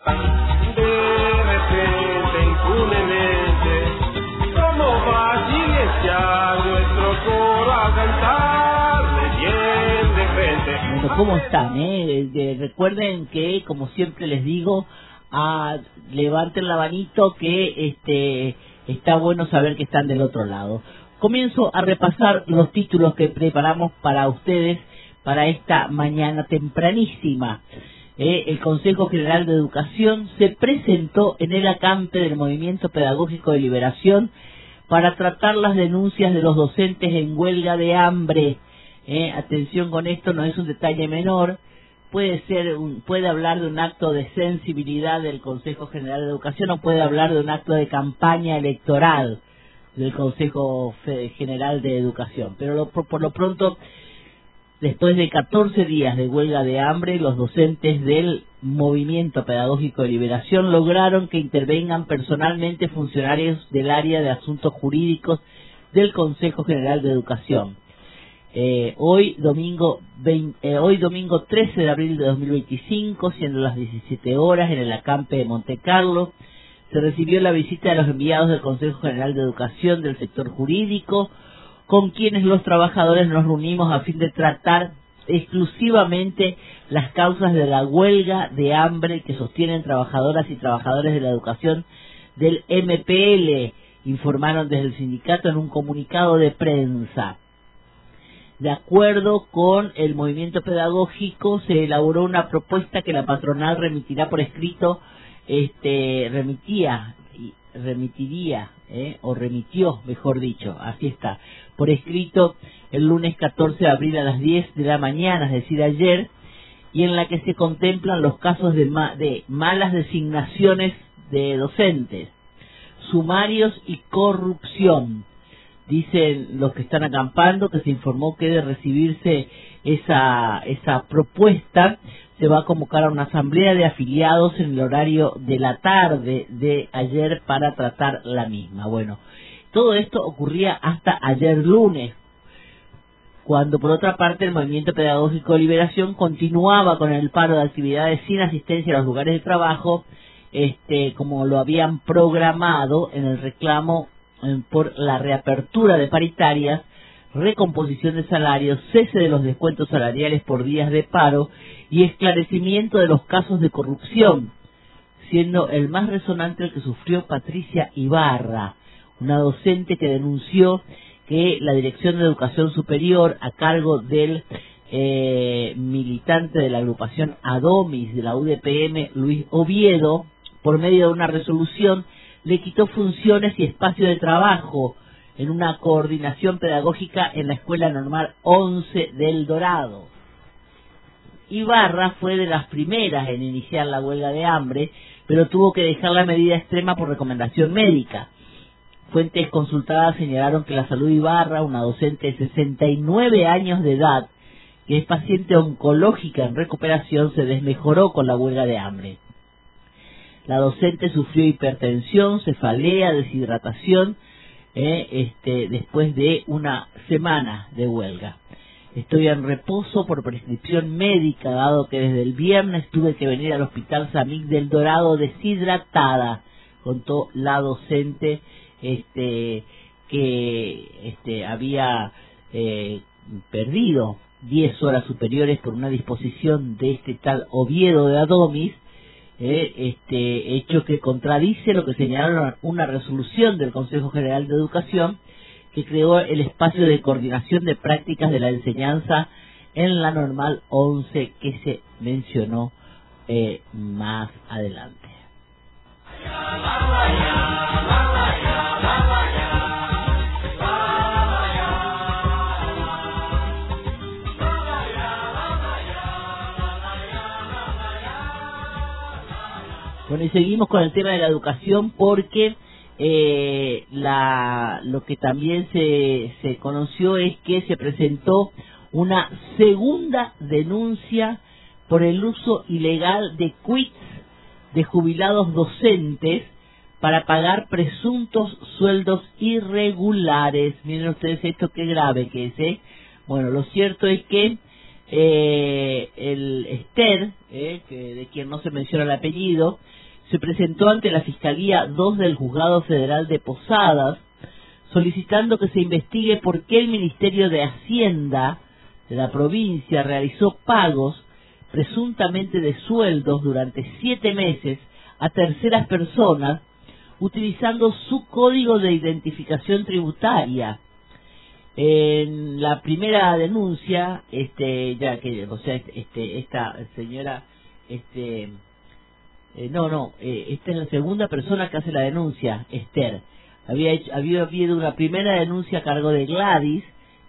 De repente, impunemente, como fácil es ya nuestro coro a cantarle bien de frente. Bueno, ¿cómo están? Recuerden que, como siempre les digo, levanten la manito que está bueno saber que están del otro lado. Comienzo a repasar los títulos que preparamos para ustedes para esta mañana tempranísima. El Consejo General de Educación se presentó en el acampe del Movimiento Pedagógico de Liberación para tratar las denuncias de los docentes en huelga de hambre. Atención con esto, no es un detalle menor. Puede hablar de un acto de sensibilidad del Consejo General de Educación o puede hablar de un acto de campaña electoral del Consejo General de Educación. Pero por lo pronto, después de 14 días de huelga de hambre, los docentes del Movimiento Pedagógico de Liberación lograron que intervengan personalmente funcionarios del área de asuntos jurídicos del Consejo General de Educación. Hoy domingo 13 de abril de 2025, siendo las 17 horas, en el acampe de Monte Carlo, se recibió la visita de los enviados del Consejo General de Educación del sector jurídico, con quienes los trabajadores nos reunimos a fin de tratar exclusivamente las causas de la huelga de hambre que sostienen trabajadoras y trabajadores de la educación del MPL, informaron desde el sindicato en un comunicado de prensa. De acuerdo con el movimiento pedagógico, se elaboró una propuesta que la patronal remitirá por escrito, remitió, mejor dicho, así está, por escrito el lunes 14 de abril a las 10 de la mañana, es decir, ayer, y en la que se contemplan los casos de malas designaciones de docentes, sumarios y corrupción. Dicen los que están acampando que se informó que de recibirse esa propuesta se va a convocar a una asamblea de afiliados en el horario de la tarde de ayer para tratar la misma. Bueno, todo esto ocurría hasta ayer lunes, cuando por otra parte el Movimiento Pedagógico de Liberación continuaba con el paro de actividades sin asistencia a los lugares de trabajo, como lo habían programado en el reclamo por la reapertura de paritarias, recomposición de salarios, cese de los descuentos salariales por días de paro y esclarecimiento de los casos de corrupción, siendo el más resonante el que sufrió Patricia Ibarra, una docente que denunció que la Dirección de Educación Superior, a cargo del militante de la agrupación ADOMIS de la UDPM, Luis Oviedo, por medio de una resolución, le quitó funciones y espacio de trabajo en una coordinación pedagógica en la Escuela Normal 11 del Dorado. Ibarra fue de las primeras en iniciar la huelga de hambre, pero tuvo que dejar la medida extrema por recomendación médica. Fuentes consultadas señalaron que la salud de Ibarra, una docente de 69 años de edad, que es paciente oncológica en recuperación, se desmejoró con la huelga de hambre. La docente sufrió hipertensión, cefalea, deshidratación, después de una semana de huelga. Estoy en reposo por prescripción médica, dado que desde el viernes tuve que venir al Hospital Samig del Dorado deshidratada, contó la docente que había perdido 10 horas superiores por una disposición de tal Oviedo de Adomis, hecho que contradice lo que señalaron una resolución del Consejo General de Educación que creó el espacio de coordinación de prácticas de la enseñanza en la Normal 11 que se mencionó más adelante. Bueno, y seguimos con el tema de la educación porque lo que también se conoció es que se presentó una segunda denuncia por el uso ilegal de quits de jubilados docentes para pagar presuntos sueldos irregulares. Miren ustedes esto, qué grave que es, ¿eh? Bueno, lo cierto es que el Esther, de quien no se menciona el apellido, se presentó ante la Fiscalía 2 del Juzgado Federal de Posadas, solicitando que se investigue por qué el Ministerio de Hacienda de la provincia realizó pagos presuntamente de sueldos durante 7 meses a terceras personas utilizando su código de identificación tributaria. En la primera denuncia, esta señora, esta es la segunda persona que hace la denuncia, Esther. Había habido una primera denuncia a cargo de Gladys,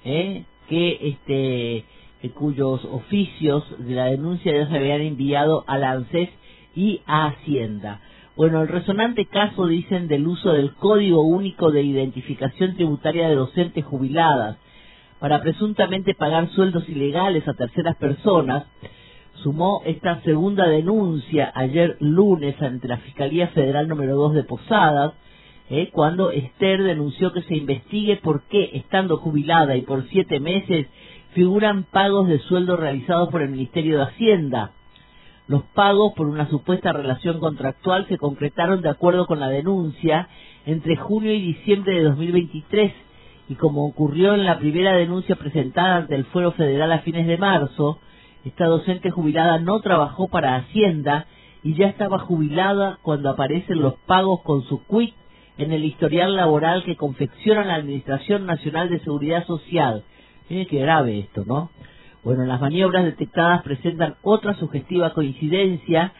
cuyos oficios de la denuncia ya se habían enviado a la ANSES y a Hacienda. Bueno, el resonante caso, dicen, del uso del Código Único de Identificación Tributaria de Docentes Jubiladas para presuntamente pagar sueldos ilegales a terceras personas, sumó esta segunda denuncia ayer lunes ante la Fiscalía Federal número 2 de Posadas, cuando Esther denunció que se investigue por qué, estando jubilada y por 7 meses, figuran pagos de sueldo realizados por el Ministerio de Hacienda. Los pagos por una supuesta relación contractual se concretaron de acuerdo con la denuncia entre junio y diciembre de 2023 y como ocurrió en la primera denuncia presentada ante el Fuero Federal a fines de marzo, esta docente jubilada no trabajó para Hacienda y ya estaba jubilada cuando aparecen los pagos con su quit en el historial laboral que confecciona la Administración Nacional de Seguridad Social. Miren qué grave esto, ¿no? Bueno, las maniobras detectadas presentan otra sugestiva coincidencia.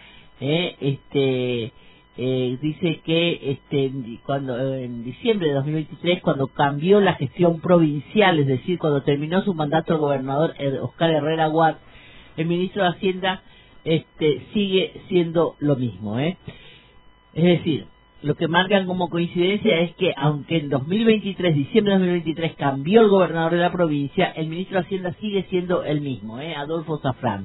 Dice que cuando en diciembre de 2023, cuando cambió la gestión provincial, es decir, cuando terminó su mandato el gobernador Oscar Herrera Watt, el ministro de Hacienda sigue siendo lo mismo, Es decir, lo que marcan como coincidencia es que, aunque en 2023, diciembre de 2023, cambió el gobernador de la provincia, el ministro de Hacienda sigue siendo el mismo, Adolfo Zafrán.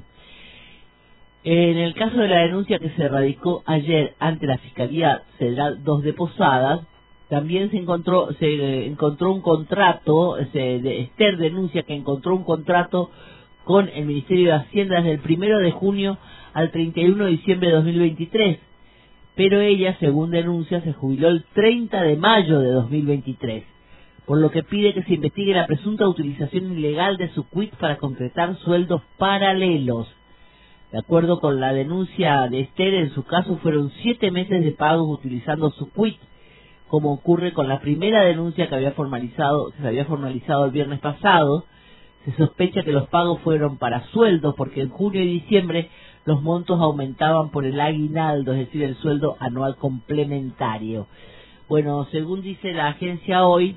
En el caso de la denuncia que se radicó ayer ante la Fiscalía Federal 2 de Posadas, también se encontró un contrato, Esther denuncia que encontró un contrato con el Ministerio de Hacienda desde el 1 de junio al 31 de diciembre de 2023. Pero ella, según denuncia, se jubiló el 30 de mayo de 2023, por lo que pide que se investigue la presunta utilización ilegal de su quit para concretar sueldos paralelos. De acuerdo con la denuncia de Esther, en su caso fueron 7 meses de pagos utilizando su quit, como ocurre con la primera denuncia que se había formalizado el viernes pasado. Se sospecha que los pagos fueron para sueldos porque en junio y diciembre los montos aumentaban por el aguinaldo, es decir, el sueldo anual complementario. Bueno, según dice la agencia Hoy,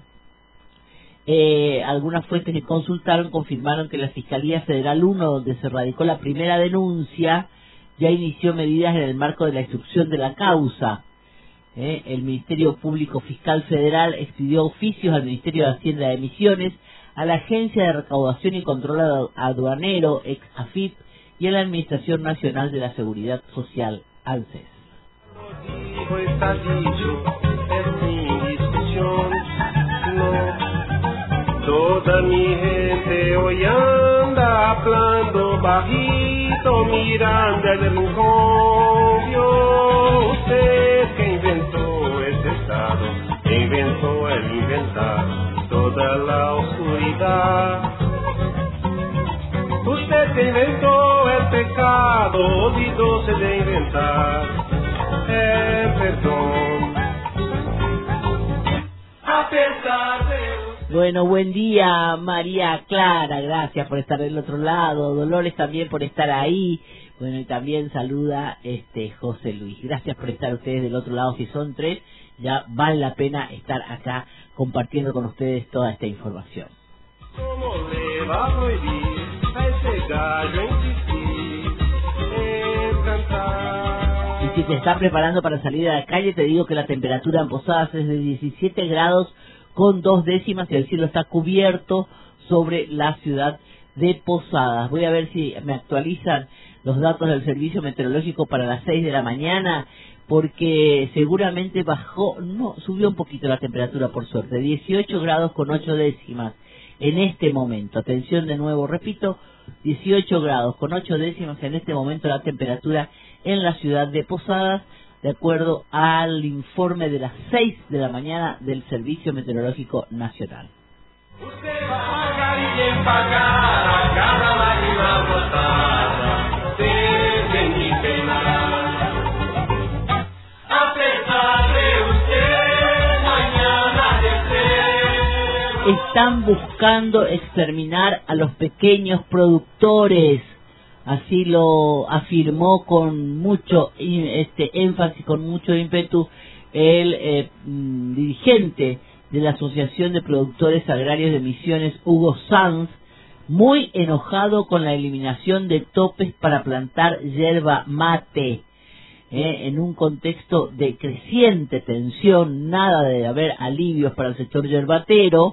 algunas fuentes que consultaron confirmaron que la Fiscalía Federal 1, donde se radicó la primera denuncia, ya inició medidas en el marco de la instrucción de la causa. El Ministerio Público Fiscal Federal expidió oficios al Ministerio de Hacienda de Misiones, a la Agencia de Recaudación y Control Aduanero, ex-AFIP, y a la Administración Nacional de la Seguridad Social, ANSES. Toda mi gente hoy anda hablando bajito, mirando el rincón. Usted que inventó ese estado, inventó el inventar toda la oscuridad. Usted que inventó el pecado, olvidóse de inventar el perdón. A pesar de... Bueno, buen día, María Clara, gracias por estar del otro lado. Dolores también por estar ahí. Bueno, y también saluda José Luis. Gracias por estar ustedes del otro lado. Si son 3, ya vale la pena estar acá compartiendo con ustedes toda esta información. ¿Cómo le va a prohibir a ese gallo insistir en cantar? Y si te estás preparando para salir a la calle, te digo que la temperatura en Posadas es de 17 grados con 2 décimas y el cielo está cubierto sobre la ciudad de Posadas. Voy a ver si me actualizan los datos del servicio meteorológico para las 6 de la mañana, porque seguramente subió un poquito la temperatura por suerte, 18 grados con 8 décimas en este momento. Atención de nuevo, repito, 18 grados con 8 décimas en este momento la temperatura en la ciudad de Posadas. de acuerdo al informe de las 6 de la mañana del Servicio Meteorológico Nacional. Usted va a pagar y empacar a cada lágrima brotada desde mi pena. A pesar de usted, mañana de ser. Están buscando exterminar a los pequeños productores. Así lo afirmó con mucho énfasis, con mucho ímpetu, el dirigente de la Asociación de Productores Agrarios de Misiones, Hugo Sanz, muy enojado con la eliminación de topes para plantar yerba mate. En un contexto de creciente tensión, nada de haber alivios para el sector yerbatero,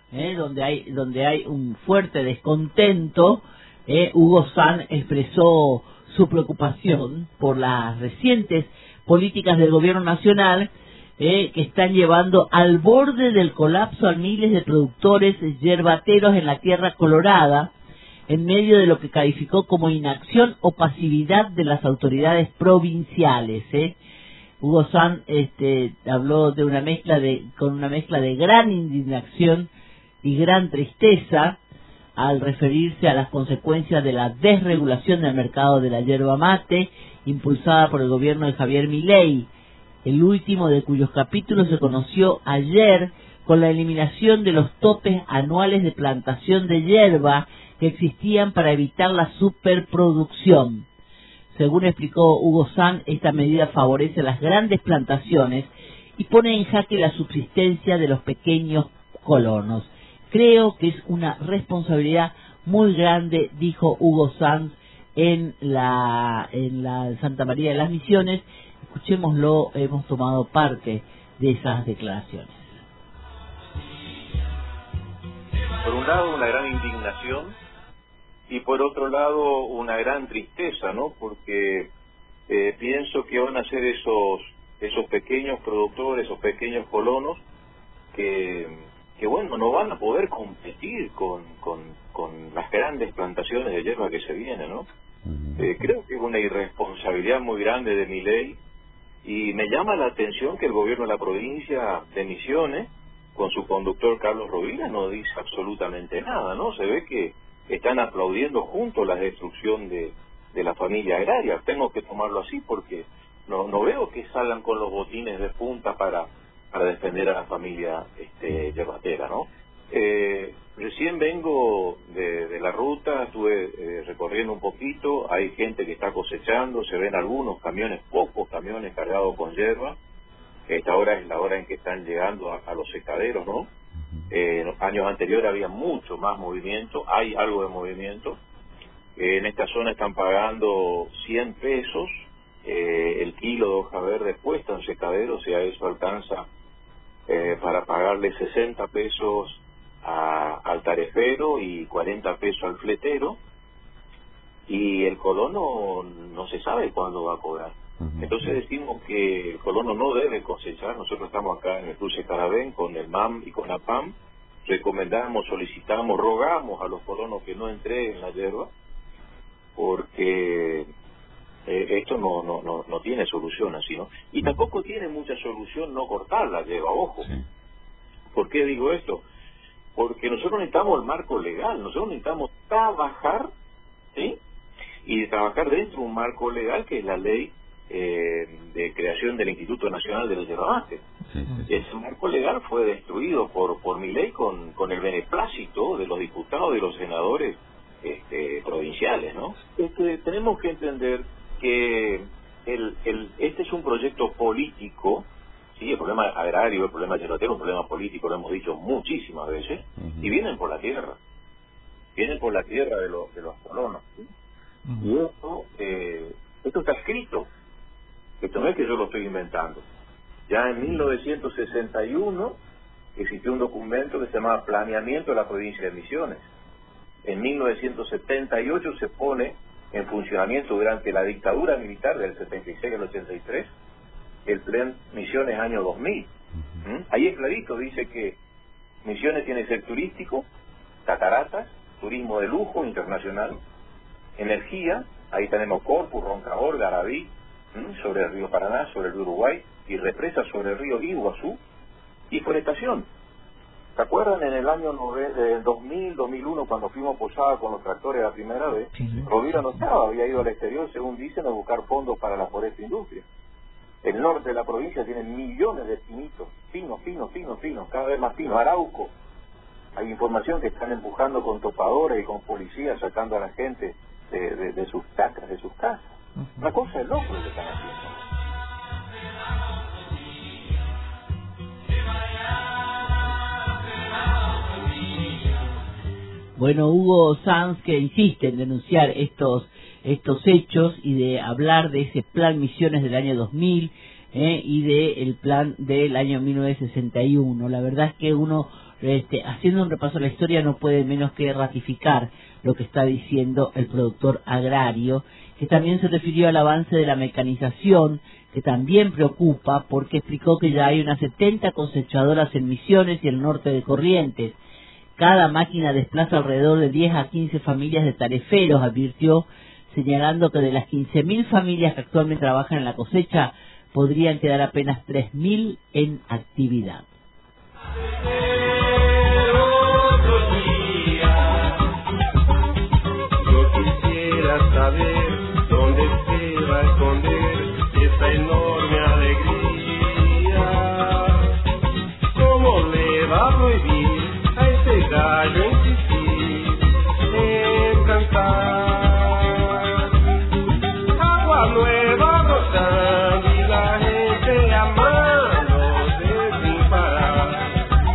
donde hay un fuerte descontento. Hugo Sanz expresó su preocupación por las recientes políticas del gobierno nacional que están llevando al borde del colapso a miles de productores yerbateros en la Tierra Colorada, en medio de lo que calificó como inacción o pasividad de las autoridades provinciales. Hugo Sanz habló de con una mezcla de gran indignación y gran tristeza al referirse a las consecuencias de la desregulación del mercado de la yerba mate impulsada por el gobierno de Javier Milei, el último de cuyos capítulos se conoció ayer con la eliminación de los topes anuales de plantación de yerba que existían para evitar la superproducción. Según explicó Hugo Sanz, esta medida favorece las grandes plantaciones y pone en jaque la subsistencia de los pequeños colonos. Creo que es una responsabilidad muy grande, dijo Hugo Sanz en la Santa María de las Misiones. Escuchémoslo, hemos tomado parte de esas declaraciones. Por un lado, una gran indignación y por otro lado, una gran tristeza, ¿no? Porque pienso que van a ser esos pequeños productores, esos pequeños colonos que bueno, no van a poder competir con las grandes plantaciones de hierba que se vienen, ¿no? Creo que es una irresponsabilidad muy grande de Milei y me llama la atención que el gobierno de la provincia de Misiones, con su conductor Carlos Rovira, no dice absolutamente nada, ¿no? Se ve que están aplaudiendo juntos la destrucción de la familia agraria. Tengo que tomarlo así porque no veo que salgan con los botines de punta para defender a la familia yerbatera, ¿no? Recién vengo de la ruta, estuve recorriendo un poquito, hay gente que está cosechando, se ven algunos camiones, pocos camiones cargados con yerba. Esta hora es la hora en que están llegando a los secaderos, ¿no? En los años anteriores había mucho más movimiento, hay algo de movimiento. En esta zona están pagando 100 pesos el kilo de hoja verde puesta en secadero, o sea, eso alcanza para pagarle 60 pesos al tarefero y 40 pesos al fletero, y el colono no se sabe cuándo va a cobrar. Entonces decimos que el colono no debe cosechar. Nosotros estamos acá en el Cruce Caravén con el MAM y con la PAM, recomendamos, solicitamos, rogamos a los colonos que no entreguen la yerba, porque esto no tiene solución así, ¿no? Y tampoco tiene mucha solución no cortar la yerba, ojo. ¿Por qué digo esto? Porque nosotros necesitamos el marco legal, nosotros necesitamos trabajar, ¿sí? Y trabajar dentro de un marco legal que es la ley de creación del Instituto Nacional de la Yerba Mate. Ese marco legal fue destruido por Milei con el beneplácito de los diputados y de los senadores provinciales, ¿no? Tenemos que entender que este es un proyecto político, sí, el problema agrario, el problema yerbatero, un problema político, lo hemos dicho muchísimas veces, y vienen por la tierra de los colonos, ¿sí? Y esto está escrito, esto no es que yo lo estoy inventando. Ya en 1961 existió un documento que se llamaba Planeamiento de la Provincia de Misiones. En 1978 se pone en funcionamiento durante la dictadura militar del 76 al 83 el Plan Misiones año 2000. Ahí es clarito, dice que Misiones tiene que ser turístico, cataratas, turismo de lujo internacional, energía, ahí tenemos Corpus, Roncador, Garaví, sobre el río Paraná, sobre el Uruguay, y represas sobre el río Iguazú, y forestación. ¿Se acuerdan en el año 2000, 2001, cuando fuimos a Posada con los tractores la primera vez? Rovira no estaba, había ido al exterior, según dicen, a buscar fondos para la foresta industria. El norte de la provincia tiene millones de pinitos, finos, cada vez más finos. Arauco, hay información que están empujando con topadores y con policías, sacando a la gente de sus chacras, de sus casas. Una cosa es loco lo que están haciendo. Bueno, Hugo Sanz, que insiste en denunciar estos hechos y de hablar de ese plan Misiones del año 2000 y del plan del año 1961. La verdad es que uno, haciendo un repaso a la historia, no puede menos que ratificar lo que está diciendo el productor agrario, que también se refirió al avance de la mecanización, que también preocupa porque explicó que ya hay unas 70 cosechadoras en Misiones y el norte de Corrientes. Cada máquina desplaza alrededor de 10 a 15 familias de tareferos, advirtió, señalando que de las 15.000 familias que actualmente trabajan en la cosecha, podrían quedar apenas 3.000 en actividad. Yo quisiera saber dónde se va a esconder esa enorme alegría. ¿Cómo le va a prohibir a ese gallo insistir en cantar? Agua nueva brotando y la gente amándose sin parar.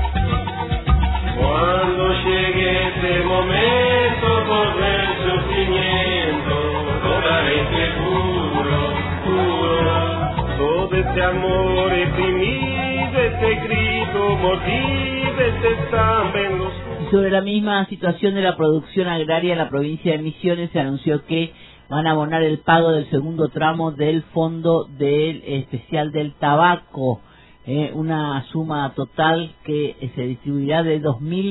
Cuando llegue ese momento con el sufrimiento, totalmente puro, todo ese amor exprimido, ese grito mordido, ese sangre en los... Sobre la misma situación de la producción agraria en la provincia de Misiones, se anunció que van a abonar el pago del segundo tramo del Fondo del Especial del Tabaco, una suma total que se distribuirá de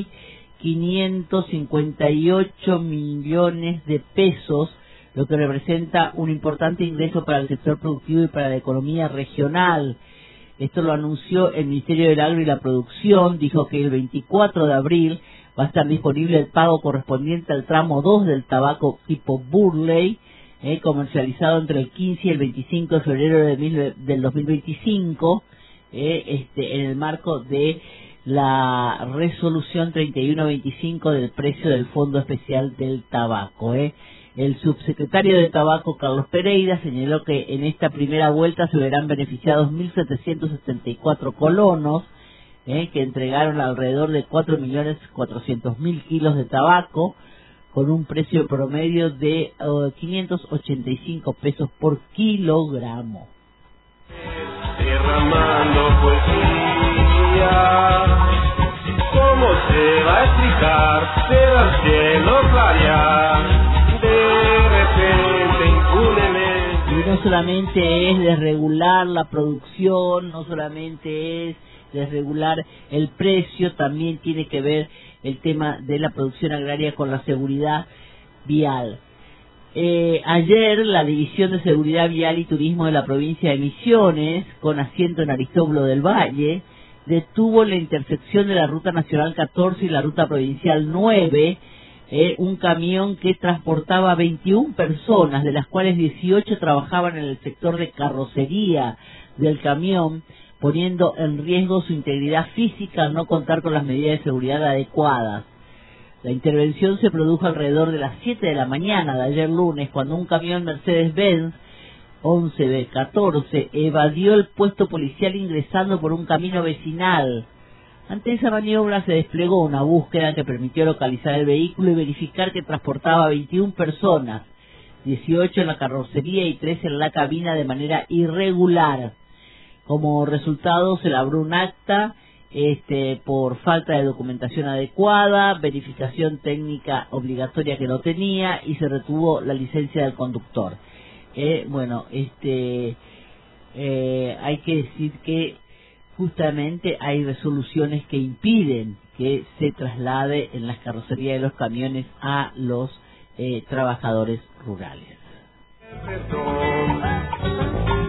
2.558 millones de pesos, lo que representa un importante ingreso para el sector productivo y para la economía regional. Esto lo anunció el Ministerio del Agro y la Producción, dijo que el 24 de abril va a estar disponible el pago correspondiente al tramo 2 del tabaco tipo Burley, comercializado entre el 15 y el 25 de febrero del 2025, en el marco de la resolución 3125 del precio del Fondo Especial del Tabaco. El subsecretario de Tabaco, Carlos Pereira, señaló que en esta primera vuelta se verán beneficiados 1.774 colonos, que entregaron alrededor de 4.400.000 kilos de tabaco, con un precio promedio de 585 pesos por kilogramo. Derramando poesía, ¿cómo se va a explicar? Se va al cielo clarear, de repente impunemente. Y no solamente es desregular la producción, no solamente es desregular el precio, también tiene que ver el tema de la producción agraria con la seguridad vial. Ayer la División de Seguridad Vial y Turismo de la provincia de Misiones, con asiento en Aristóbulo del Valle, detuvo la intersección de la Ruta Nacional 14 y la Ruta Provincial 9, un camión que transportaba 21 personas, de las cuales 18 trabajaban en el sector de carrocería del camión, poniendo en riesgo su integridad física al no contar con las medidas de seguridad adecuadas. La intervención se produjo alrededor de las 7 de la mañana de ayer lunes, cuando un camión Mercedes-Benz 11B14 evadió el puesto policial ingresando por un camino vecinal. Ante esa maniobra se desplegó una búsqueda que permitió localizar el vehículo y verificar que transportaba 21 personas, 18 en la carrocería y 13 en la cabina de manera irregular. Como resultado se labró un acta por falta de documentación adecuada, verificación técnica obligatoria que no tenía y se retuvo la licencia del conductor. Hay que decir que justamente hay resoluciones que impiden que se traslade en las carrocerías de los camiones a los trabajadores rurales.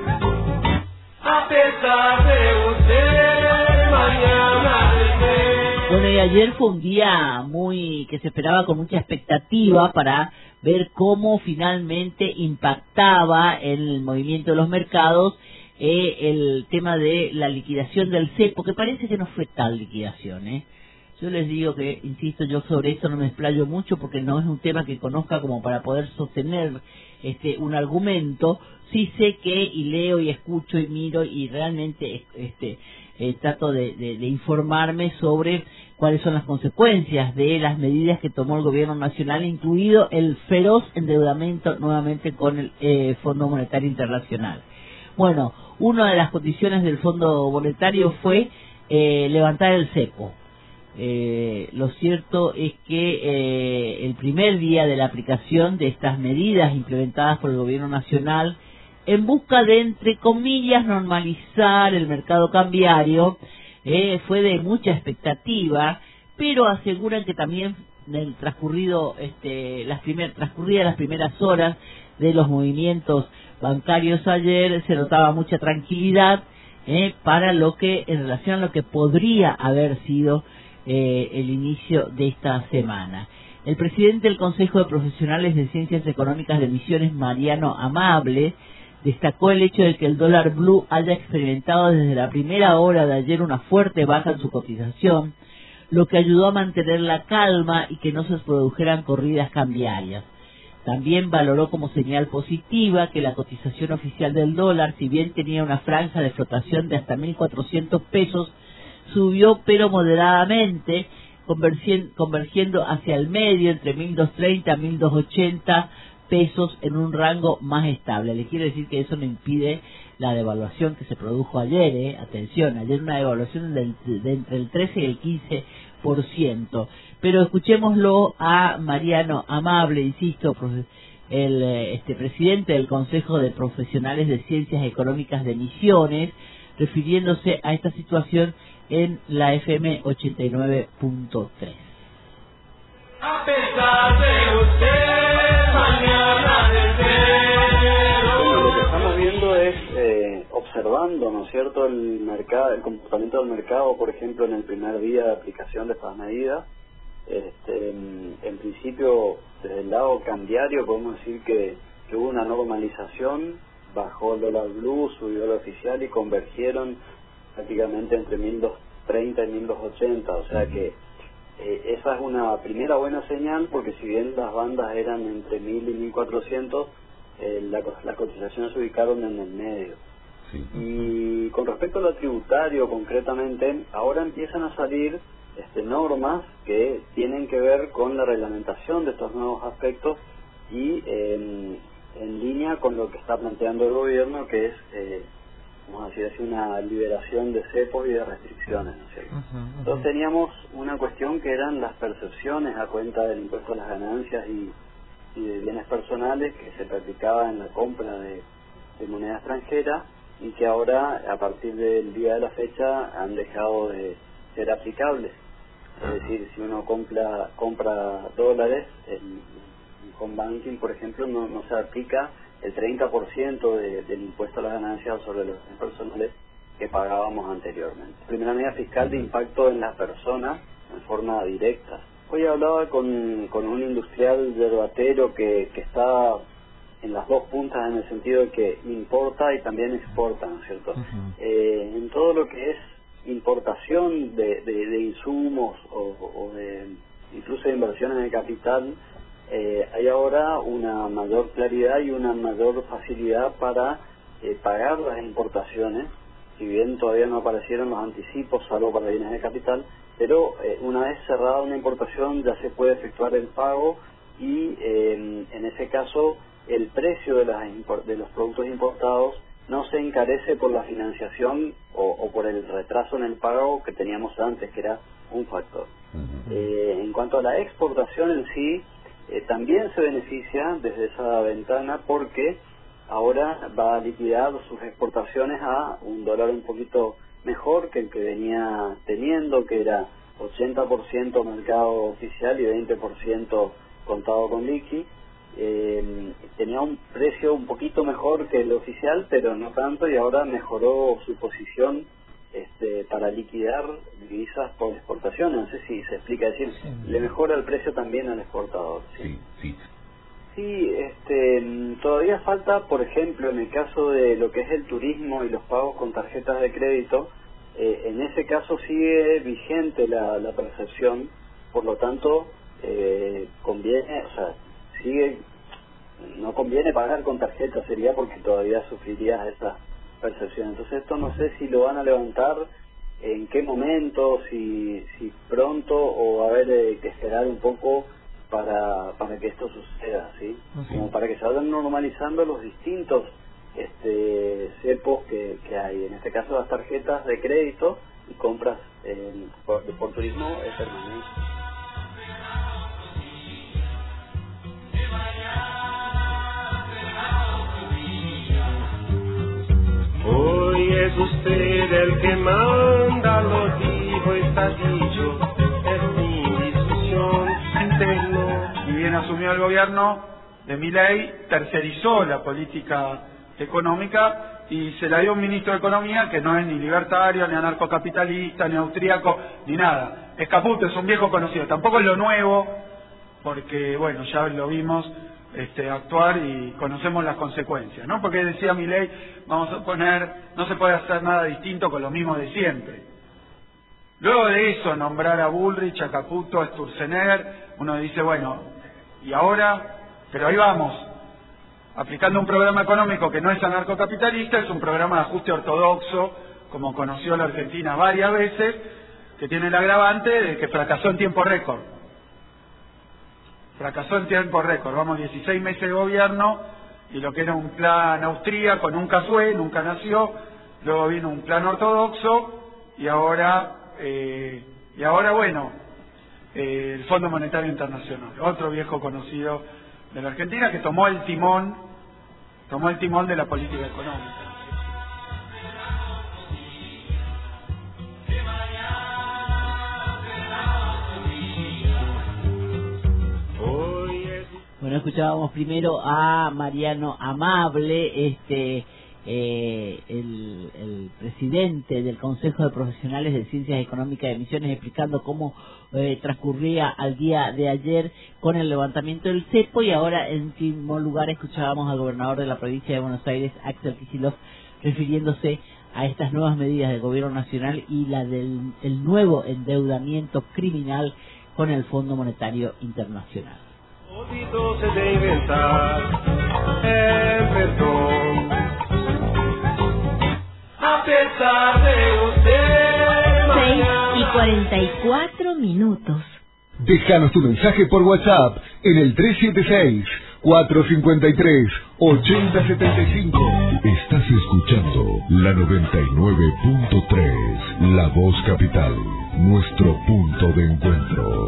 pesar de usted, mañana vendré. Bueno, y ayer fue un día que se esperaba con mucha expectativa para ver cómo finalmente impactaba en el movimiento de los mercados el tema de la liquidación del cepo, que parece que no fue tal liquidación, Yo les digo que, insisto, yo sobre esto no me explayo mucho porque no es un tema que conozca como para poder sostener un argumento. Sí sé que, y leo y escucho y miro y realmente trato de informarme sobre cuáles son las consecuencias de las medidas que tomó el gobierno nacional, incluido el feroz endeudamiento nuevamente con el Fondo Monetario Internacional. Bueno, una de las condiciones del Fondo Monetario fue levantar el cepo. Lo cierto es que el primer día de la aplicación de estas medidas implementadas por el gobierno nacional en busca de, entre comillas, normalizar el mercado cambiario, fue de mucha expectativa, pero aseguran que también en el transcurridas las primeras horas de los movimientos bancarios ayer se notaba mucha tranquilidad para lo que, en relación a lo que podría haber sido el inicio de esta semana. El presidente del Consejo de Profesionales de Ciencias Económicas de Misiones, Mariano Amable, destacó el hecho de que el dólar blue haya experimentado desde la primera hora de ayer una fuerte baja en su cotización, lo que ayudó a mantener la calma y que no se produjeran corridas cambiarias. También valoró como señal positiva que la cotización oficial del dólar, si bien tenía una franja de flotación de hasta 1.400 pesos, subió pero moderadamente, convergiendo hacia el medio entre 1.230 a 1.280 pesos en un rango más estable. Le quiero decir que eso no impide la devaluación que se produjo ayer, atención, ayer una devaluación de entre el 13 y el 15%. Pero escuchémoslo a Mariano Amable, insisto, el presidente del Consejo de Profesionales de Ciencias Económicas de Misiones, refiriéndose a esta situación en la FM 89.3. A pesar de usted, mañana vendré. Bueno, lo que estamos viendo es observando, ¿no es cierto?, el comportamiento del mercado, por ejemplo, en el primer día de aplicación de estas medidas. En principio, desde el lado cambiario, podemos decir que hubo una normalización, bajó el dólar blue, subió el oficial y convergieron prácticamente entre 1.230 y 1.280, o sea que esa es una primera buena señal, porque si bien las bandas eran entre 1.000 y 1.400, las cotizaciones se ubicaron en el medio. Sí. Y con respecto a lo tributario concretamente, ahora empiezan a salir normas que tienen que ver con la reglamentación de estos nuevos aspectos y en línea con lo que está planteando el gobierno, que es vamos a decir así, una liberación de cepos y de restricciones, ¿no es cierto? Entonces teníamos una cuestión que eran las percepciones a cuenta del impuesto a las ganancias y de bienes personales que se practicaba en la compra de moneda extranjera y que ahora, a partir del día de la fecha, han dejado de ser aplicables. Es decir, si uno compra dólares, en home banking, por ejemplo, no se aplica el 30% del impuesto a las ganancias sobre los bienes personales que pagábamos anteriormente. Primera medida fiscal de impacto en las personas en forma directa. Hoy hablaba con un industrial yerbatero que está en las dos puntas, en el sentido de que importa y también exporta, ¿no es cierto? En todo lo que es importación de insumos o de incluso de inversiones de capital, hay ahora una mayor claridad y una mayor facilidad para pagar las importaciones, si bien todavía no aparecieron los anticipos, salvo para bienes de capital, pero una vez cerrada una importación ya se puede efectuar el pago y en ese caso el precio de los productos importados no se encarece por la financiación o por el retraso en el pago que teníamos antes, que era un factor. En cuanto a la exportación en sí, también se beneficia desde esa ventana, porque ahora va a liquidar sus exportaciones a un dólar un poquito mejor que el que venía teniendo, que era 80% mercado oficial y 20% contado con liqui. tenía un precio un poquito mejor que el oficial, pero no tanto, y ahora mejoró su posición para liquidar divisas por exportación. No sé si se explica, decir, le mejora el precio también al exportador. Sí, todavía falta, por ejemplo, en el caso de lo que es el turismo y los pagos con tarjetas de crédito, en ese caso sigue vigente la percepción, por lo tanto conviene, o sea, no conviene pagar con tarjeta, sería porque todavía sufrirías esa percepción. Entonces esto no sé si lo van a levantar, en qué momento, si pronto, o va a haber que esperar un poco para que esto suceda, ¿sí? Como para que se vayan normalizando los distintos cepos que hay. En este caso las tarjetas de crédito y compras por turismo es permanente. Hoy es usted el que manda, lo dijo, está dicho, es mi discusión interna. Y bien asumió el gobierno de Milei, tercerizó la política económica y se la dio a un ministro de Economía que no es ni libertario, ni anarcocapitalista, ni austríaco, ni nada. Es Caputo, es un viejo conocido, tampoco es lo nuevo, porque bueno, ya lo vimos actuar y conocemos las consecuencias, ¿no? Porque decía Milei, vamos a poner, no se puede hacer nada distinto con lo mismo de siempre. Luego de eso, nombrar a Bullrich, a Caputo, a Sturzenegger, uno dice, bueno, ¿y ahora? Pero ahí vamos, aplicando un programa económico que no es anarcocapitalista, es un programa de ajuste ortodoxo, como conoció la Argentina varias veces, que tiene el agravante de que fracasó en tiempo récord. Fracasó en tiempo récord, vamos, 16 meses de gobierno, y lo que era un plan austríaco nunca fue, nunca nació, luego vino un plan ortodoxo, y ahora bueno, el Fondo Monetario Internacional, otro viejo conocido de la Argentina que tomó el timón de la política económica. Bueno, escuchábamos primero a Mariano Amable, el presidente del Consejo de Profesionales de Ciencias Económicas de Misiones, explicando cómo transcurría al día de ayer con el levantamiento del cepo, y ahora en último lugar escuchábamos al gobernador de la provincia de Buenos Aires, Axel Kicillof, refiriéndose a estas nuevas medidas del gobierno nacional y la del nuevo endeudamiento criminal con el Fondo Monetario Internacional. Todito se debe inventar el perdón. A pesar de usted. 6:44. Déjanos tu mensaje por WhatsApp en el 376-453-8075. Estás escuchando la 99.3, La Voz Capital, nuestro punto de encuentro.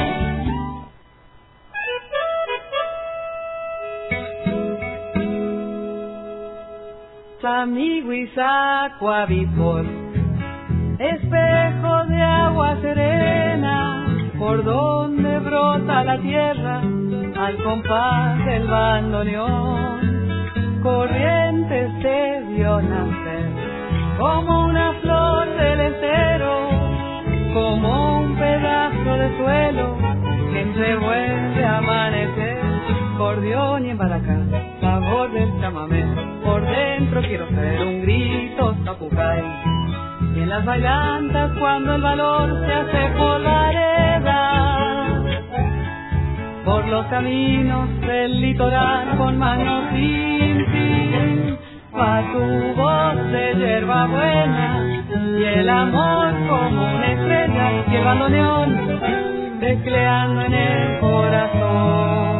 Samiguizacuavipor, espejo de agua serena, por donde brota la tierra al compás del bandoneón. Corrientes te vio nacer como una flor del estero, como un pedazo de suelo que entrevuelve amanecer. Cordión y embaracá, sabor del chamamé, por dentro quiero ser un grito zapucay. Y en las bailantas cuando el valor se hace por la arena, por los caminos del litoral con manos sin fin, pa' tu voz de hierba buena y el amor como una estrella y el bandoneón tecleando en el corazón.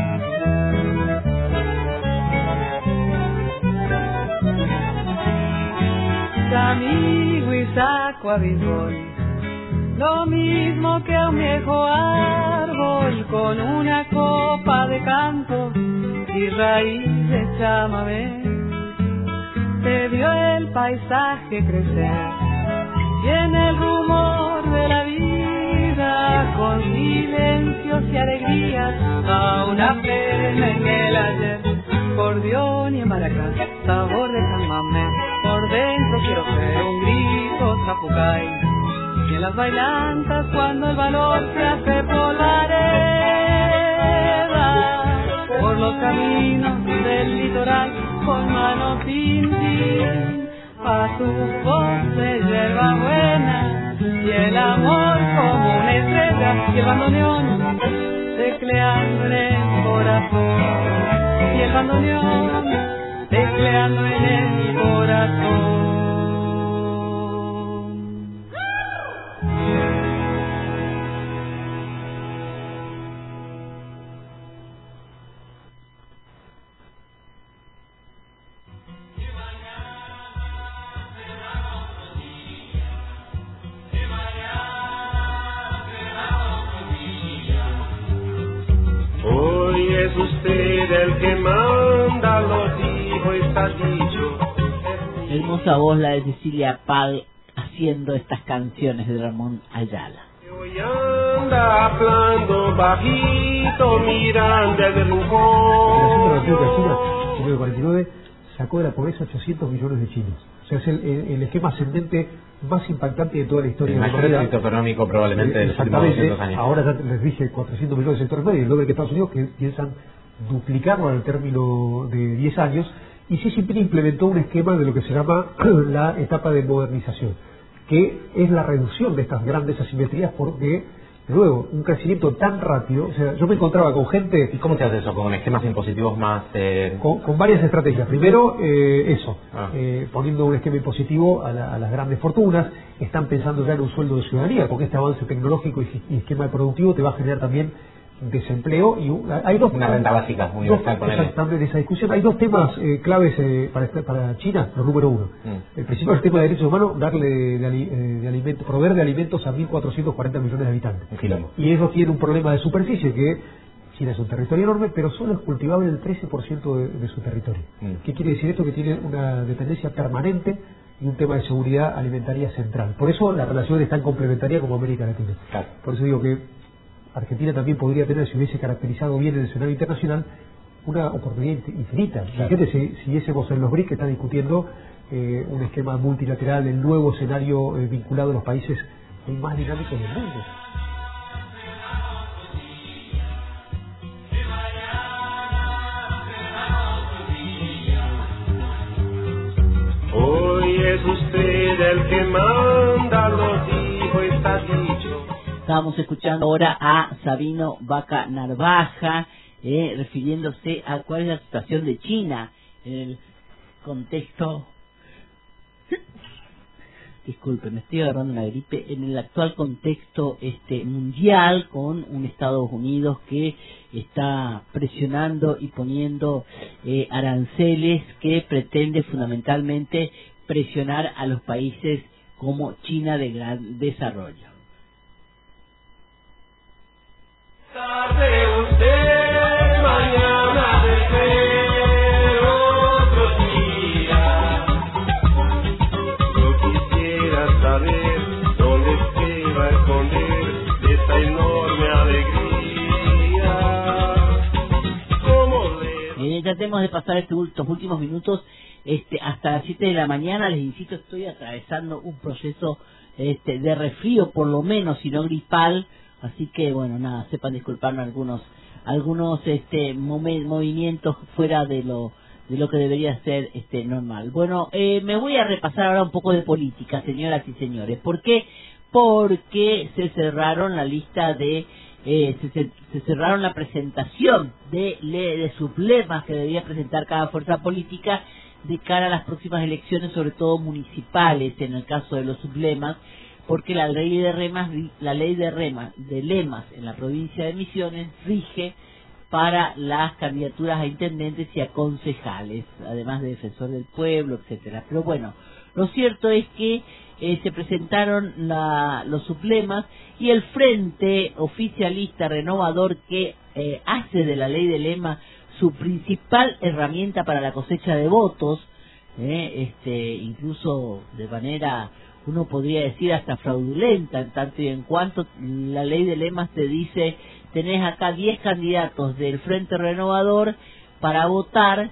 Samiguizacuavipor, lo mismo que un viejo árbol con una copa de canto y raíz de chamamé, te vio el paisaje crecer y en el rumor de la vida con con silencios y alegrías, a una pena en el ayer, cordión y en Maracá, sabor de San Mamés, por dentro quiero ser un grito zapucay, y en las bailantas cuando el valor se hace por la arena, por los caminos del litoral, con manos sin fin, a su voz de hierba buena, y el amor como una estrella, y el bandoneón tecleando en el corazón, y el bandoneón tecleando en el corazón. Hoy es usted el que manda, lo dijo, está dicho. Hermosa voz la de Cecilia Pal haciendo estas canciones de Ramón Ayala. Hoy anda hablando bajito, mirando el rincón. La China, en el 49, sacó de la pobreza 800 millones de chinos. O sea, es el esquema ascendente más impactante de toda la historia. El mayor éxito económico probablemente de los últimos 200 años. Ahora ya les dije 400 millones de sectores medios, el doble que Estados Unidos, que piensan duplicarlo al término de 10 años. Y Xi Jinping implementó un esquema de lo que se llama la etapa de modernización, que es la reducción de estas grandes asimetrías, porque luego un crecimiento tan rápido, o sea, yo me encontraba con gente... ¿Y cómo se hace eso? ¿Con esquemas impositivos más...? Con varias estrategias. Primero, poniendo un esquema impositivo a las grandes fortunas. Están pensando ya en un sueldo de ciudadanía, porque este avance tecnológico y esquema productivo te va a generar también desempleo, y hay una renta básica universal. Exactamente, en esa discusión hay dos temas claves para China. Lo número uno, el principio del tema de derechos humanos, darle de alimento, proveer de alimentos a 1.440 millones de habitantes, y ellos tienen un problema de superficie, que China es un territorio enorme, pero solo es cultivable el 13% de su territorio. ¿Qué quiere decir esto? Que tiene una dependencia permanente y un tema de seguridad alimentaria central. Por eso la relación es tan complementaria como América Latina. Claro. Por eso digo que Argentina también podría tener, si hubiese caracterizado bien en el escenario internacional, una oportunidad infinita. Fíjate, si siguiésemos en los BRICS, que están discutiendo un esquema multilateral, el nuevo escenario vinculado a los países más dinámicos del mundo. Hoy es usted el que manda, lo dijo, está dicho. Estábamos escuchando ahora a Sabino Vaca Narvaja, refiriéndose a cuál es la situación de China en el contexto... Disculpe, me estoy agarrando una gripe. En el actual contexto mundial, con un Estados Unidos que está presionando y poniendo aranceles que pretende fundamentalmente presionar a los países como China de gran desarrollo. Tarde usted, mañana de ser otro día. Yo quisiera saber dónde se va a esconder esta enorme alegría. ¿Cómo le... Tratemos de pasar estos últimos minutos hasta las 7 de la mañana. Les insisto, estoy atravesando un proceso de resfrío, por lo menos, si no gripal. Así que, bueno, nada, sepan disculparme algunos movimientos fuera de lo que debería ser normal. Bueno, me voy a repasar ahora un poco de política, señoras y señores. ¿Por qué? Porque se cerraron la lista de... se cerraron la presentación de sublemas que debía presentar cada fuerza política de cara a las próximas elecciones, sobre todo municipales, en el caso de los sublemas, porque la ley de lemas en la provincia de Misiones rige para las candidaturas a intendentes y a concejales, además de defensor del pueblo, etcétera. Pero bueno, lo cierto es que se presentaron los sublemas, y el frente oficialista renovador, que hace de la ley de lema su principal herramienta para la cosecha de votos, incluso de manera uno podría decir hasta fraudulenta, en tanto y en cuanto la ley de lemas te dice, tenés acá 10 candidatos del Frente Renovador para votar,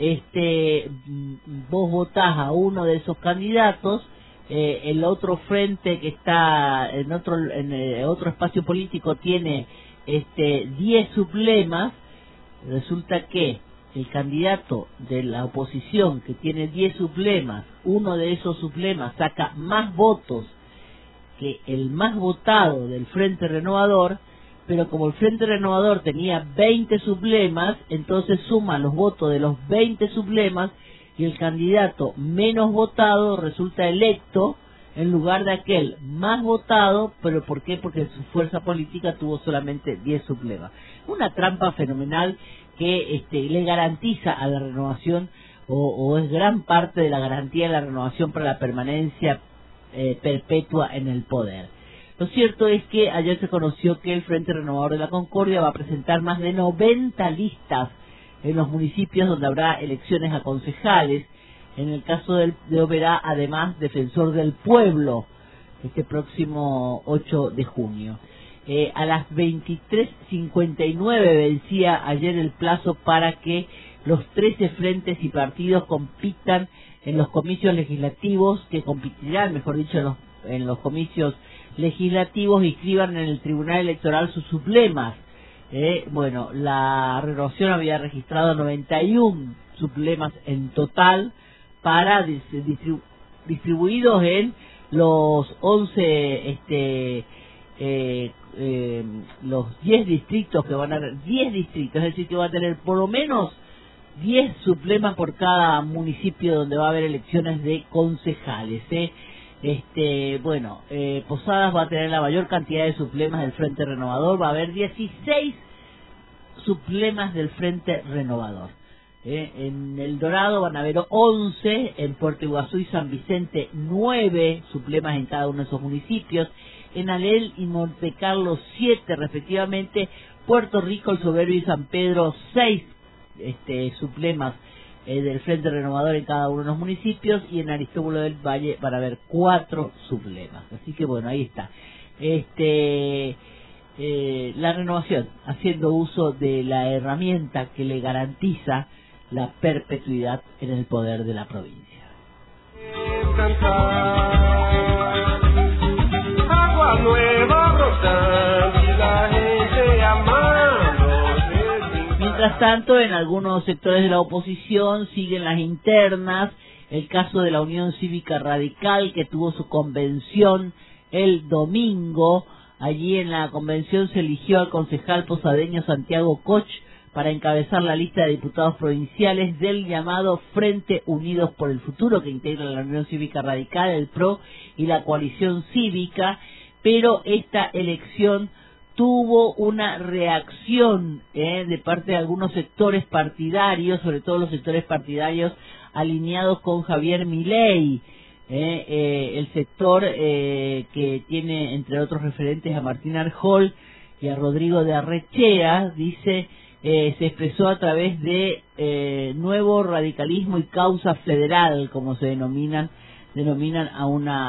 vos votás a uno de esos candidatos, el otro frente que está en otro espacio político tiene 10 sublemas. Resulta que el candidato de la oposición que tiene 10 sublemas, uno de esos sublemas saca más votos que el más votado del Frente Renovador, pero como el Frente Renovador tenía 20 sublemas, entonces suma los votos de los 20 sublemas y el candidato menos votado resulta electo en lugar de aquel más votado. ¿Pero por qué? Porque su fuerza política tuvo solamente 10 sublemas. Una trampa fenomenal que le garantiza a la renovación, o es gran parte de la garantía de la renovación para la permanencia perpetua en el poder. Lo cierto es que ayer se conoció que el Frente Renovador de la Concordia va a presentar más de 90 listas en los municipios donde habrá elecciones a concejales. En el caso de Oberá, además, Defensor del Pueblo, este próximo 8 de junio. A las 23:59 vencía ayer el plazo para que los 13 frentes y partidos compitan en los comicios legislativos, que competirán, mejor dicho, en los comicios legislativos, y inscriban en el Tribunal Electoral sus sublemas. Bueno, la renovación había registrado 91 sublemas en total, para distribuidos en los 11 los 10 distritos, que van a haber 10 distritos, es decir, que va a tener por lo menos 10 sublemas por cada municipio donde va a haber elecciones de concejales. Posadas va a tener la mayor cantidad de sublemas del Frente Renovador, va a haber 16 sublemas del Frente Renovador. En El Dorado van a haber 11, en Puerto Iguazú y San Vicente 9 sublemas en cada uno de esos municipios, en Alel y Montecarlo 7 respectivamente, Puerto Rico, El Soberbio y San Pedro 6 sublemas del Frente Renovador en cada uno de los municipios, y en Aristóbulo del Valle van a haber 4 sublemas. Así que bueno, ahí está. La renovación, haciendo uso de la herramienta que le garantiza la perpetuidad en el poder de la provincia. Agua nueva brotando y la gente amando. Mientras tanto, en algunos sectores de la oposición siguen las internas. El caso de la Unión Cívica Radical, que tuvo su convención el domingo. Allí en la convención se eligió al concejal posadeño Santiago Koch para encabezar la lista de diputados provinciales del llamado Frente Unidos por el Futuro, que integra la Unión Cívica Radical, el PRO y la Coalición Cívica. Pero esta elección tuvo una reacción de parte de algunos sectores partidarios, sobre todo los sectores partidarios alineados con Javier Milei. El sector que tiene entre otros referentes a Martín Arjol y a Rodrigo de Arrechea, dice, se expresó a través de Nuevo Radicalismo y Causa Federal, como se denominan a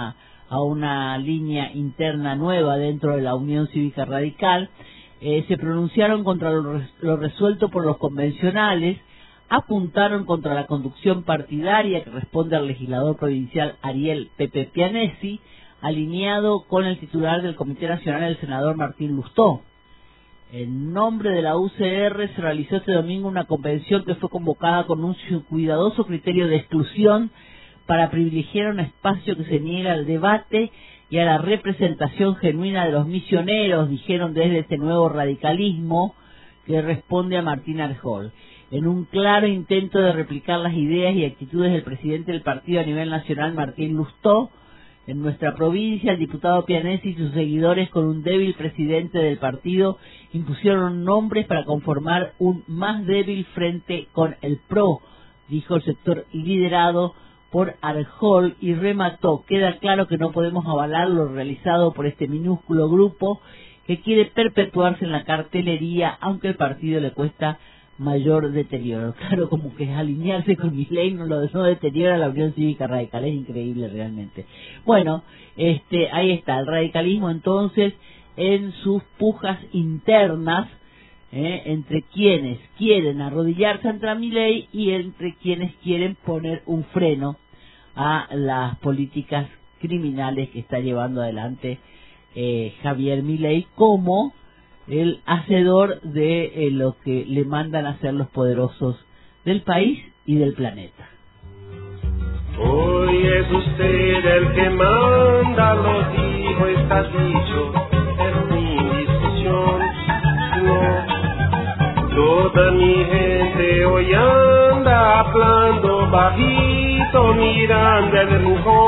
una línea interna nueva dentro de la Unión Cívica Radical. Se pronunciaron contra lo resuelto por los convencionales, apuntaron contra la conducción partidaria que responde al legislador provincial Ariel Pepe Pianesi, alineado con el titular del Comité Nacional, el senador Martín Lustó. En nombre de la UCR se realizó este domingo una convención que fue convocada con un cuidadoso criterio de exclusión para privilegiar un espacio que se niega al debate y a la representación genuina de los misioneros, dijeron desde este Nuevo Radicalismo que responde a Martín Arjol. En un claro intento de replicar las ideas y actitudes del presidente del partido a nivel nacional, Martín Lustó, en nuestra provincia, el diputado Pianesi y sus seguidores, con un débil presidente del partido, impusieron nombres para conformar un más débil frente con el PRO, dijo el sector liderado por Arjol, y remató: queda claro que no podemos avalar lo realizado por este minúsculo grupo que quiere perpetuarse en la cartelería, aunque al partido le cuesta mayor deterioro. Claro, como que alinearse con Milei no deteriora la Unión Cívica Radical, es increíble realmente. Bueno, ahí está, el radicalismo entonces en sus pujas internas, entre quienes quieren arrodillarse ante Milei y entre quienes quieren poner un freno a las políticas criminales que está llevando adelante Javier Milei como el hacedor de lo que le mandan a hacer los poderosos del país y del planeta. Hoy es usted el que manda, lo dijo, está dicho, es mi discusión. No, toda mi gente hoy anda hablando bajito, mirando el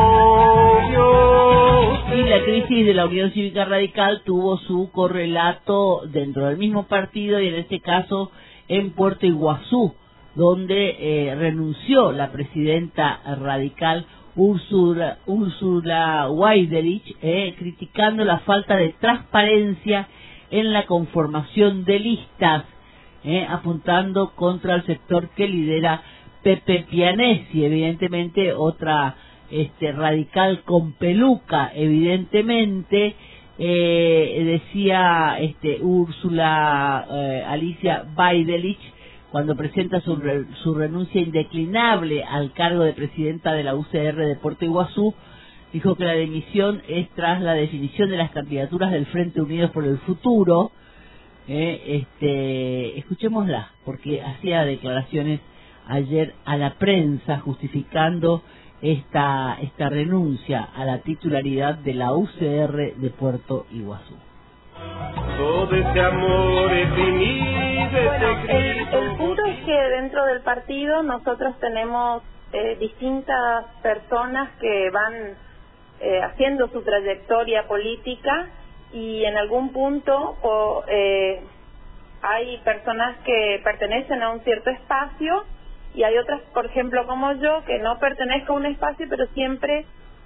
rujón. Y la crisis de la Unión Cívica Radical tuvo su correlato dentro del mismo partido y en este caso en Puerto Iguazú, donde renunció la presidenta radical Úrsula Waidelich, criticando la falta de transparencia en la conformación de listas, apuntando contra el sector que lidera Pepe Pianesi, evidentemente otra radical con peluca, evidentemente, decía Úrsula Alicia Waidelich, cuando presenta su renuncia indeclinable al cargo de presidenta de la UCR de Puerto Iguazú, dijo que la dimisión es tras la definición de las candidaturas del Frente Unidos por el Futuro. Escuchémosla, porque hacía declaraciones ayer a la prensa justificando esta renuncia a la titularidad de la UCR de Puerto Iguazú. Todo ese amor reprimido, el punto es que dentro del partido nosotros tenemos distintas personas que van haciendo su trayectoria política y en algún punto hay personas que pertenecen a un cierto espacio y hay otras, por ejemplo, como yo, que no pertenezco a un espacio, pero siempre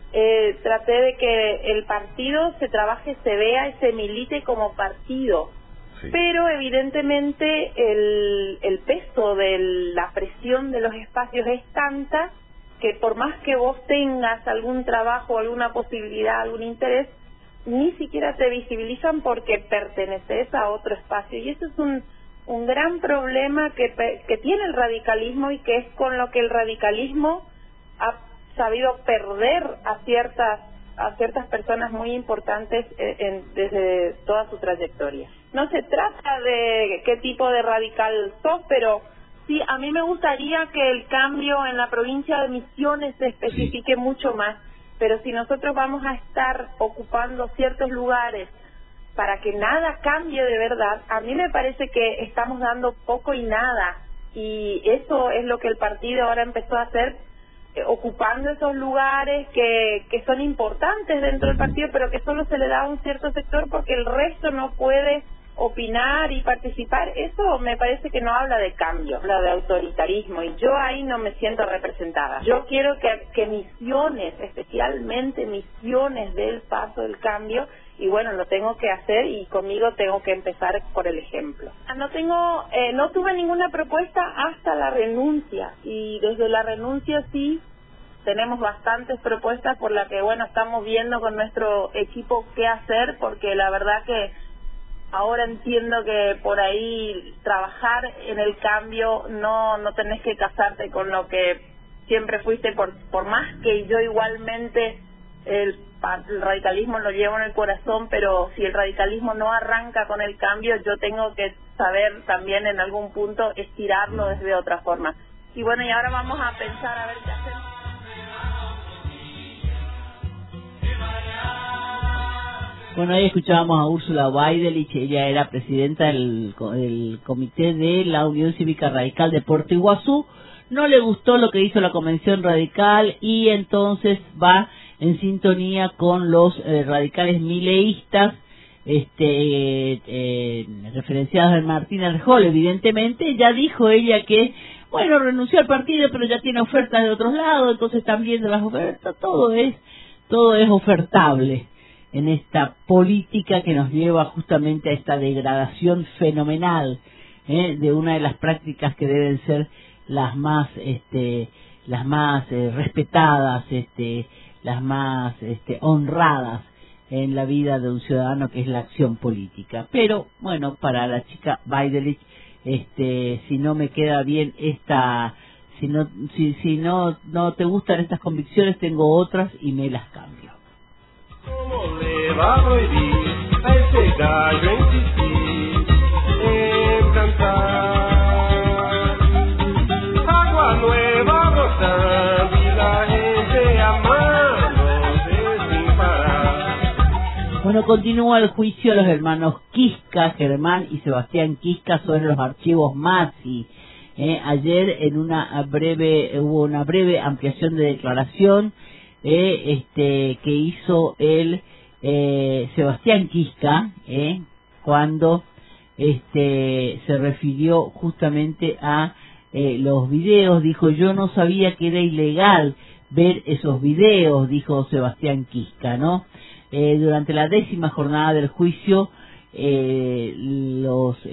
traté de que el partido se trabaje, se vea y se milite como partido. Sí. Pero evidentemente el peso de la presión de los espacios es tanta que por más que vos tengas algún trabajo, alguna posibilidad, algún interés, ni siquiera te visibilizan porque perteneces a otro espacio. Y eso es un gran problema que tiene el radicalismo y que es con lo que el radicalismo ha sabido perder a ciertas personas muy importantes desde toda su trayectoria. No se trata de qué tipo de radical sos, pero sí, a mí me gustaría que el cambio en la provincia de Misiones se especifique mucho más, pero si nosotros vamos a estar ocupando ciertos lugares para que nada cambie de verdad, a mí me parece que estamos dando poco y nada, y eso es lo que el partido ahora empezó a hacer, ocupando esos lugares que son importantes dentro del partido, pero que solo se le da a un cierto sector porque el resto no puede opinar y participar. Eso me parece que no habla de cambio, habla de autoritarismo, y yo ahí no me siento representada. Yo quiero que Misiones, especialmente Misiones, dé el paso del cambio, y bueno, lo tengo que hacer y conmigo tengo que empezar por el ejemplo. No tuve ninguna propuesta hasta la renuncia, y desde la renuncia sí tenemos bastantes propuestas por las que, bueno, estamos viendo con nuestro equipo qué hacer, porque la verdad que ahora entiendo que por ahí trabajar en el cambio no tenés que casarte con lo que siempre fuiste, por más que yo igualmente el radicalismo lo llevo en el corazón, pero si el radicalismo no arranca con el cambio, yo tengo que saber también en algún punto estirarlo desde otra forma. Y bueno, y ahora vamos a pensar a ver qué hacemos. Bueno, ahí escuchábamos a Úrsula Waidelich, ella era presidenta del comité de la Unión Cívica Radical de Puerto Iguazú. No le gustó lo que hizo la Convención Radical y entonces va en sintonía con los radicales mileístas, referenciados en Martín Arjol. Evidentemente, ya dijo ella que, bueno, renunció al partido, pero ya tiene ofertas de otros lados, entonces están viendo las ofertas, todo es ofertable en esta política que nos lleva justamente a esta degradación fenomenal de una de las prácticas que deben ser las más respetadas, las más honradas en la vida de un ciudadano, que es la acción política. Pero bueno, para la chica Baidelich, si no me queda bien si no te gustan estas convicciones, tengo otras y me las cambio. ¿Cómo le va a prohibir a ese gallo insistir en cantar? Agua nueva brotando y la gente amándose sin parar. Bueno, continúa el juicio a los hermanos Kiska, Germán y Sebastián Kiska, sobre los archivos Mazzi. Ayer hubo una breve ampliación de declaración que hizo el Sebastián Kiska, cuando se refirió justamente a los videos. Dijo: yo no sabía que era ilegal ver esos videos, dijo Sebastián Kiska, ¿no? Durante la 10ª jornada del juicio, los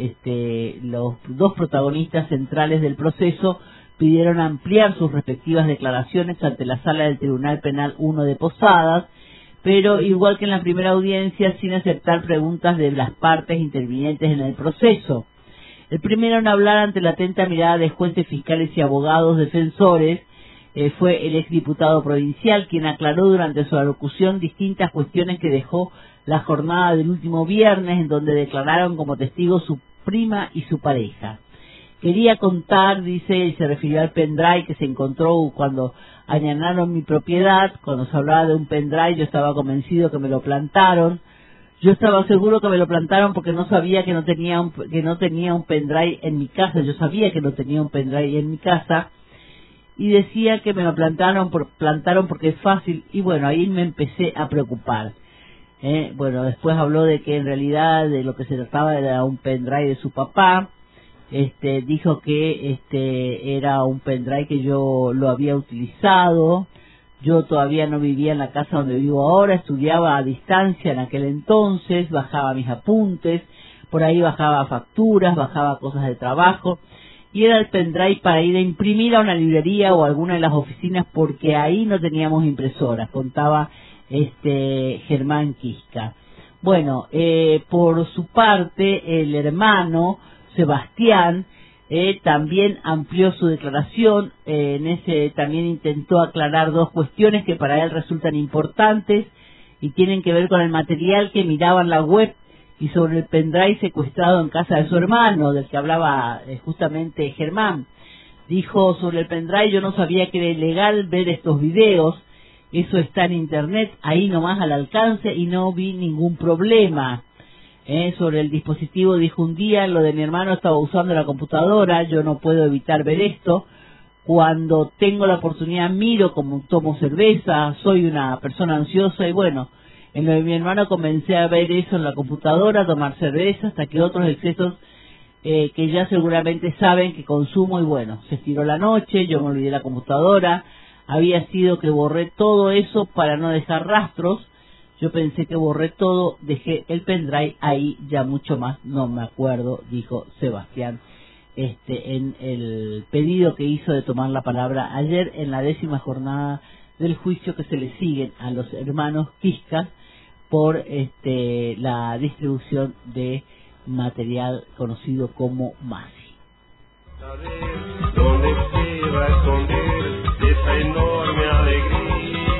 dos protagonistas centrales del proceso pidieron ampliar sus respectivas declaraciones ante la sala del Tribunal Penal 1 de Posadas, pero igual que en la primera audiencia, sin aceptar preguntas de las partes intervinientes en el proceso. El primero en hablar ante la atenta mirada de jueces, fiscales y abogados defensores fue el exdiputado provincial, quien aclaró durante su alocución distintas cuestiones que dejó la jornada del último viernes, en donde declararon como testigos su prima y su pareja. Quería contar, dice, y se refirió al pendrive que se encontró cuando allanaron mi propiedad. Cuando se hablaba de un pendrive, yo estaba convencido que me lo plantaron. Yo estaba seguro que me lo plantaron porque no sabía que no tenía un pendrive en mi casa. Yo sabía que no tenía un pendrive en mi casa. Y decía que me lo plantaron porque es fácil. Y bueno, ahí me empecé a preocupar. Bueno, después habló de que en realidad de lo que se trataba era un pendrive de su papá. Dijo que era un pendrive que yo lo había utilizado. Yo todavía no vivía en la casa donde vivo ahora, estudiaba a distancia en aquel entonces, bajaba mis apuntes, por ahí bajaba facturas, bajaba cosas de trabajo, y era el pendrive para ir a imprimir a una librería o a alguna de las oficinas, porque ahí no teníamos impresoras, contaba Germán Kiska. Bueno, por su parte, el hermano Sebastián también amplió su declaración. También intentó aclarar dos cuestiones que para él resultan importantes y tienen que ver con el material que miraba en la web y sobre el pendrive secuestrado en casa de su hermano, del que hablaba justamente Germán. Dijo sobre el pendrive: yo no sabía que era ilegal ver estos videos, eso está en internet, ahí nomás al alcance, y no vi ningún problema. Sobre el dispositivo, dijo: un día lo de mi hermano estaba usando la computadora, yo no puedo evitar ver esto, cuando tengo la oportunidad miro, como tomo cerveza, soy una persona ansiosa, y bueno, en lo de mi hermano comencé a ver eso en la computadora, a tomar cerveza, hasta que otros excesos que ya seguramente saben que consumo, y bueno, se estiró la noche, yo me olvidé de la computadora, había sido que borré todo eso para no dejar rastros. Yo pensé que borré todo, dejé el pendrive ahí, ya mucho más no me acuerdo, dijo Sebastián, en el pedido que hizo de tomar la palabra ayer en la 10ª jornada del juicio que se le siguen a los hermanos Kiska por la distribución de material conocido como Mazzi. ¿Dónde se va a esconder esa enorme alegría?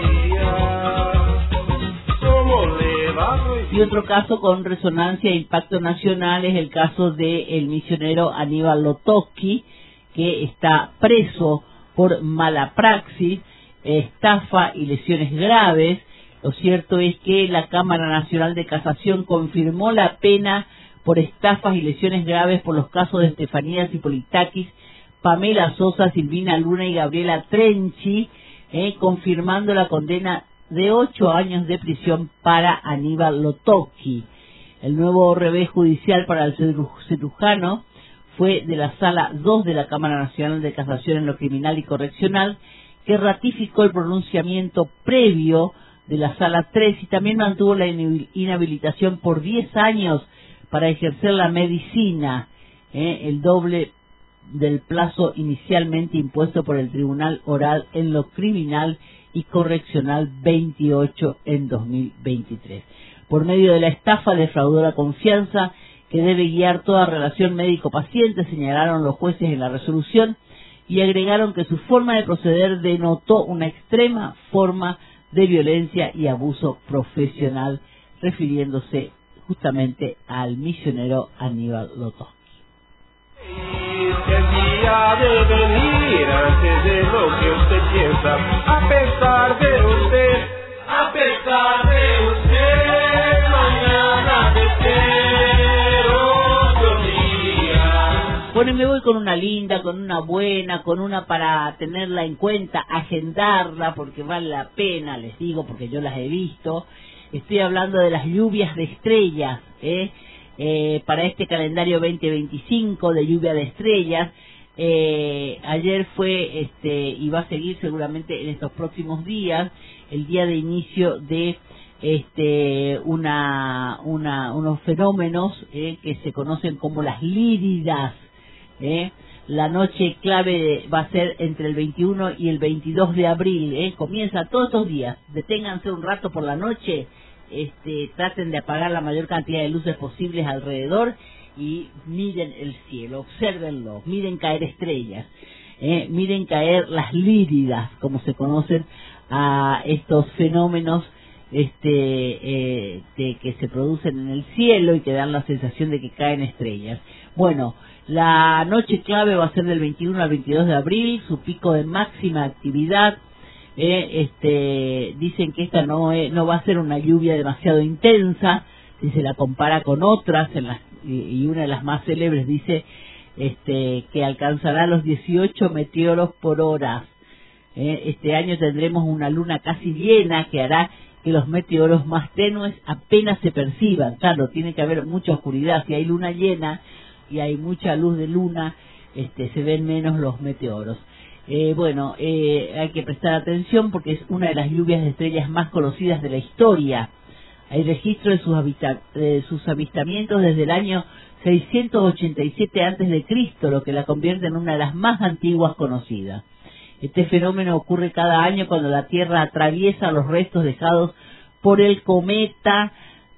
Y otro caso con resonancia e impacto nacional es el caso del misionero Aníbal Lotowski, que está preso por mala praxis, estafa y lesiones graves. Lo cierto es que la Cámara Nacional de Casación confirmó la pena por estafas y lesiones graves por los casos de Estefanía Zipolitakis, Pamela Sosa, Silvina Luna y Gabriela Trenchi, confirmando la condena de 8 años de prisión para Aníbal Lotowski. El nuevo revés judicial para el cirujano fue de la Sala 2 de la Cámara Nacional de Casación en lo Criminal y Correccional, que ratificó el pronunciamiento previo de la Sala 3 y también mantuvo la inhabilitación por 10 años para ejercer la medicina. el doble del plazo inicialmente impuesto por el Tribunal Oral en lo Criminal y Correccional 28 en 2023. Por medio de la estafa defraudó la confianza que debe guiar toda relación médico-paciente, señalaron los jueces en la resolución, y agregaron que su forma de proceder denotó una extrema forma de violencia y abuso profesional, refiriéndose justamente al misionero Aníbal Lotowski. El día de venir antes de lo que usted piensa, a pesar de usted, mañana te espero otro día. Bueno, y me voy con una linda, con una buena, con una para tenerla en cuenta, agendarla, porque vale la pena, les digo, porque yo las he visto. Estoy hablando de las lluvias de estrellas, para este calendario 2025 de lluvia de estrellas. Ayer fue y va a seguir seguramente en estos próximos días el día de inicio de unos fenómenos que se conocen como las líridas. La noche clave va a ser entre el 21 y el 22 de abril. Comienza todos estos días. Deténganse un rato por la noche. Traten de apagar la mayor cantidad de luces posibles alrededor y miren el cielo, obsérvenlo, miren caer estrellas, miren caer las líridas, como se conocen a estos fenómenos que se producen en el cielo y que dan la sensación de que caen estrellas. Bueno, la noche clave va a ser del 21 al 22 de abril, su pico de máxima actividad. Dicen que esta no va a ser una lluvia demasiado intensa si se la compara con otras, y una de las más célebres dice que alcanzará los 18 meteoros por hora. Este año tendremos una luna casi llena que hará que los meteoros más tenues apenas se perciban. Claro, tiene que haber mucha oscuridad. Si hay luna llena y hay mucha luz de luna, se ven menos los meteoros. Hay que prestar atención porque es una de las lluvias de estrellas más conocidas de la historia. Hay registro de sus avistamientos desde el año 687 a.C., lo que la convierte en una de las más antiguas conocidas. Este fenómeno ocurre cada año cuando la Tierra atraviesa los restos dejados por el cometa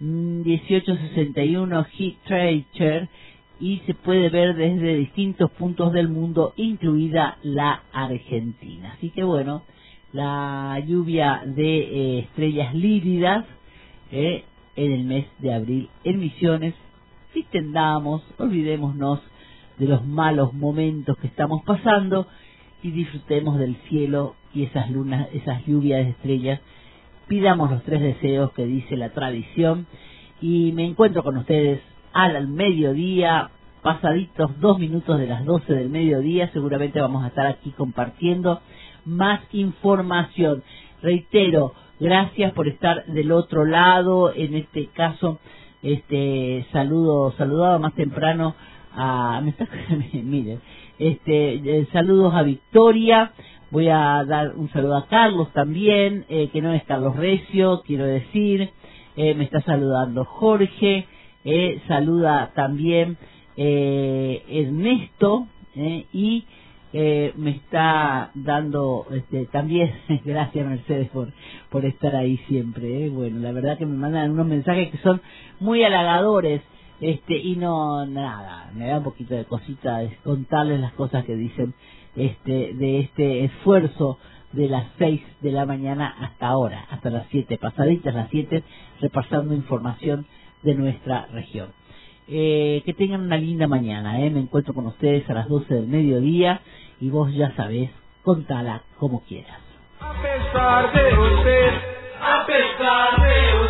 1861 Heat-Tracer, y se puede ver desde distintos puntos del mundo, incluida la Argentina. Así que bueno, la lluvia de estrellas líridas en el mes de abril en Misiones. Distendamos, olvidémonos de los malos momentos que estamos pasando y disfrutemos del cielo y esas lunas, esas lluvias de estrellas. Pidamos los 3 deseos que dice la tradición, y me encuentro con ustedes al mediodía, pasaditos 2 minutos de las 12 del mediodía. Seguramente vamos a estar aquí compartiendo más información. Reitero, gracias por estar del otro lado. En este caso, saludaba más temprano a, miren, saludos a Victoria. Voy a dar un saludo a Carlos también, que no es Carlos Recio, quiero decir. Me está saludando Jorge. Saluda también Ernesto, y me está dando también gracias Mercedes por estar ahí siempre. Bueno, la verdad que me mandan unos mensajes que son muy halagadores, y no nada, me da un poquito de cosita contarles las cosas que dicen de este esfuerzo de las 6 de la mañana hasta ahora, hasta las 7, pasaditas las 7, repasando información de nuestra región. Que tengan una linda mañana. Me encuentro con ustedes a las 12 del mediodía, y vos ya sabés, contala como quieras. A pesar de usted,